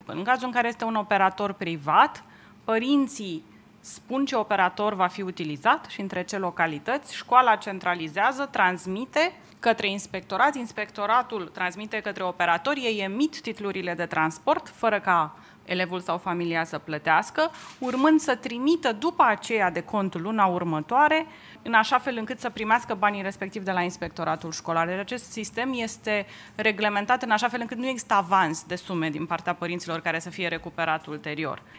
În cazul în care este un operator privat, părinții spun ce operator va fi utilizat și între ce localități, școala centralizează, transmite către inspectorat, inspectoratul transmite către operator, ei emit titlurile de transport, fără ca elevul sau familia să plătească, urmând să trimită după aceea de contul luna următoare, în așa fel încât să primească banii respectiv de la inspectoratul școlar. Deci acest sistem este reglementat în așa fel încât nu există avans de sume din partea părinților care să fie recuperat ulterior.